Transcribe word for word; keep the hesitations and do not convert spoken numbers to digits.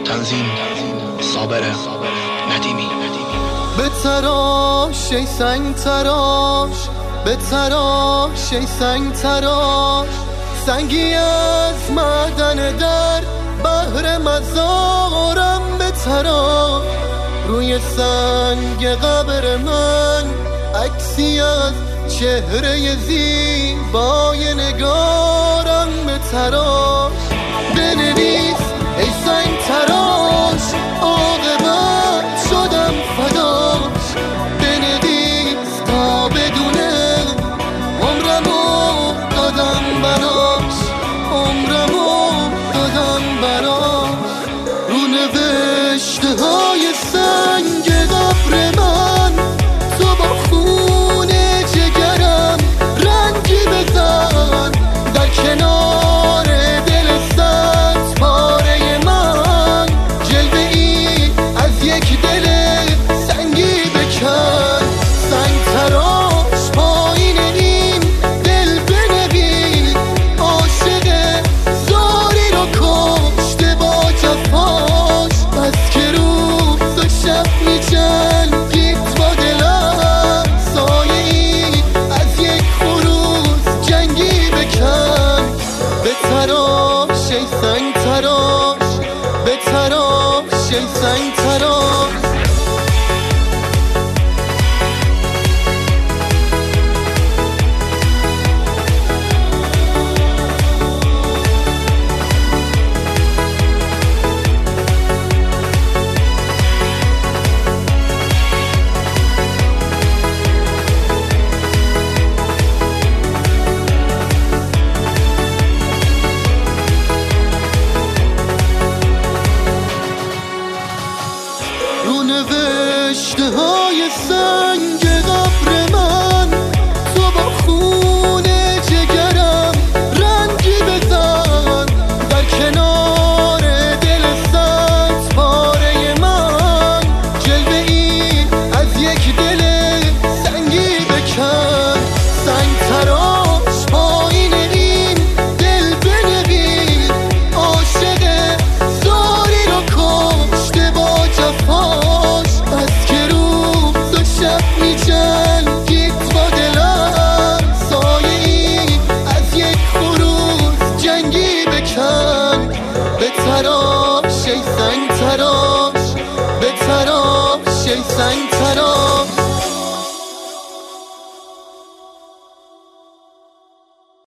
تنظیم صابر ندیمی. به تراش ای سنگ تراش، به تراش ای سنگ تراش، سنگی از معدن در بحر مزارم به تراش. روی سنگ قبر من عکسی از چهره زیبای نگارم به تراش. بنویس ای سنگ تراش، عاقبت شدم فداش. بنویس تا بدونه عمرمو دادم براش، عمرمو دادم براش. رو نوشته های سنگ قبر من تو با خون جگرم رنگی بزن، در کنار دل سنگ پاره من جلوه ای از یک دل سنگی بکن. سنگ تراش پایین این دل بنویس، عاشق زاری رو کشته با جفاش. بس که روز و شب میجنگید با دلم، سایه ای از یک خروس جنگی بکن. به تراش ای سنگ تراش، به تراش ای سنگ تراش. رو نوشته های سنگ قبر من تو با خون جگرم رنگی بزن، در کنار دل سنگ پاره من جلوه ای از یک دل سنگی بکن. سنگ تراش پایین این دل بنویس، عاشق زاری رو کشته با جفاش. بس که روز و شب میجنگید با دلم، سایه ای از یک خروس جنگی بکن. به تراش ای سنگ تراش، به تراش ای سنگ تراش.